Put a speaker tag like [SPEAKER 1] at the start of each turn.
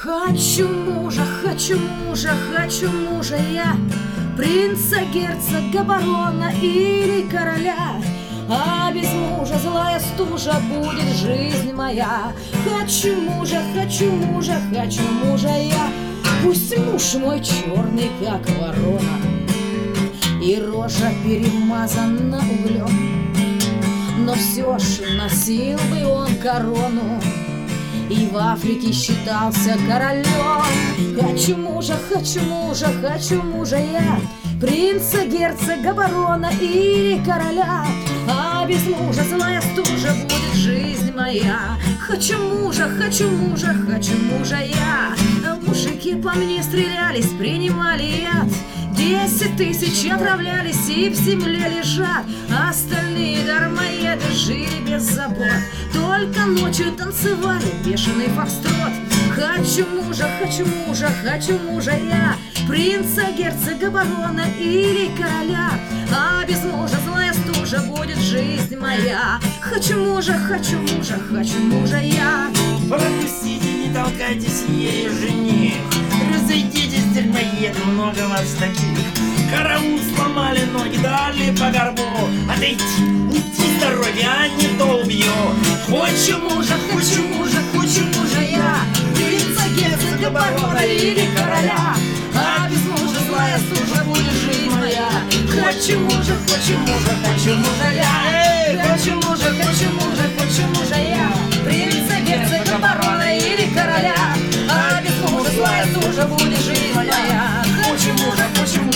[SPEAKER 1] Хочу мужа, хочу мужа, хочу мужа я, принца, герцога, барона или короля. А без мужа злая стужа будет жизнь моя. Хочу мужа, хочу мужа, хочу мужа я. Пусть муж мой черный, как ворона, и рожа перемазана углем, но все ж носил бы он корону и в Африке считался королем. Хочу мужа, хочу мужа, хочу мужа я, принца, герцога, барона или короля. А без мужа злая стужа будет жизнь моя. Хочу мужа, хочу мужа, хочу мужа я. Мужики по мне стрелялись, принимали яд, 10 тысяч отравлялись и в земле лежат. Остальные дармоеды жили без забот, только ночью танцевали бешеный фокстрот. Хочу мужа, хочу мужа, хочу мужа я, принца, герцога, барона или короля. А без мужа злая стужа будет жизнь моя. Хочу мужа, хочу мужа, хочу мужа я.
[SPEAKER 2] Пропустите, не толкайтесь, ей жених. Разойдитесь, дерьмоед, много вас таких. Караул сломали ноги, дали по горбу. Отойди, уйди с дороги, а не то убью.
[SPEAKER 1] Хочу мужа, хочу мужа, хочу мужа я, принца, герцога, барона или короля. А без мужа злая стужа будет жизнь моя. Хочу мужа, хочу мужа, хочу мужа я. Хочу мужа, хочу мужа, хочу мужа я, принца, герцога, барона или короля. А без мужа злая стужа будет жизнь моя. Хочу мужа, хочу мужа.